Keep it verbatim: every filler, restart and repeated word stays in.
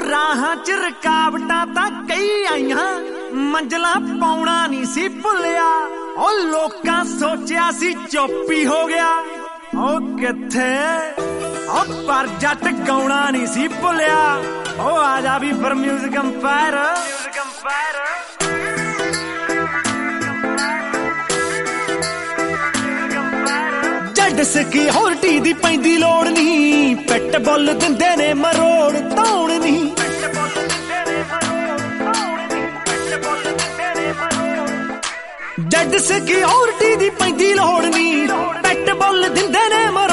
ਰਾਹਾਂ ਚ ਰਕਾਵਟਾਂ ਤਾਂ ਕਈ ਆਈਆਂ, ਮੰਜ਼ਲਾਂ ਪਾਉਣਾ ਨਹੀਂ ਸੀ ਭੁੱਲਿਆ। ਉਹ ਲੋਕਾਂ ਸੋਚਿਆ ਸੀ ਚੁੱਪ ਹੀ ਹੋ ਗਿਆ, ਉਹ ਕਿੱਥੇ ਉਹ ਪਰ ਜੱਟ ਗਾਉਣਾ ਨਹੀਂ ਸੀ ਭੁੱਲਿਆ। ਉਹ ਆ ਜਾ ਵੀ ਫਿਰ ਮਿਊਜ਼ਿਕ ਅੰਪਾਇਰ, ਮਿਊਜ਼ਿਕ ਅੰਪਾਇਰ। ਜੱਟ ਸਿਕਿਉਰਿਟੀ ਦੀ ਪੈਂਦੀ ਲੋੜ ਨਹੀਂ, ਪਿੱਟ ਬੁੱਲ ਦਿੰਦੇ ਨੇ ਮਰੋੜ ਧੌਣ ਨਹੀਂ। ਜੱਟ ਸਿਕਿਉਰਿਟੀ ਦੀ ਪੈਂਦੀ ਲੋੜ ਨਹੀਂ, ਪਿੱਟ ਬੁੱਲ ਦਿੰਦੇ ਨੇ